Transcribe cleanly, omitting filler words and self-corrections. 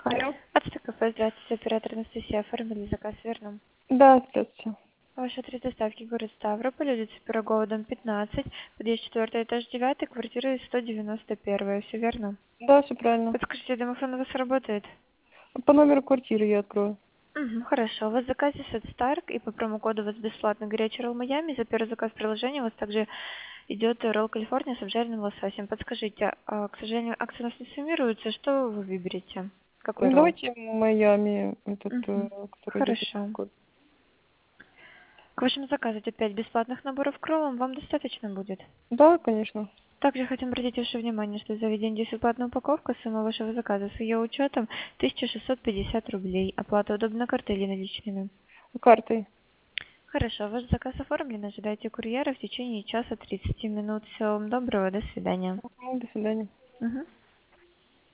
Алло. Ацтекафе, здравствуйте, оператор Анастасия, оформили заказ, верно? Да, здравствуйте. Ваш адрес доставки город Ставрополь, улица Пирогова, дом 15, подъезд 4, этаж 9, квартира 191, все верно? Да, все правильно. Подскажите, домофон у вас работает? По номеру квартиры я открою. Хорошо, у вас в заказе сет Старк, и по промокоду у вас бесплатно горячий ролл Майами. За первый заказ приложения у вас также идет ролл Калифорния с обжаренным лососем. Подскажите, к сожалению, акции у нас не суммируются, что вы выберете? Какой Ну, ролл? давайте Майами, этот, который идет на Хорошо. код. К вашему заказу идет 5 бесплатных наборов к роллам, вам достаточно будет? Да, конечно. Также хотим обратить ваше внимание, что за введение бесплатная упаковка, сумма вашего заказа с ее учетом 1650 рублей. Оплата удобна картой или наличными. Картой. Хорошо, ваш заказ оформлен, ожидайте курьера в течение часа 30 минут. Всего вам доброго, до свидания. До свидания. Мгм.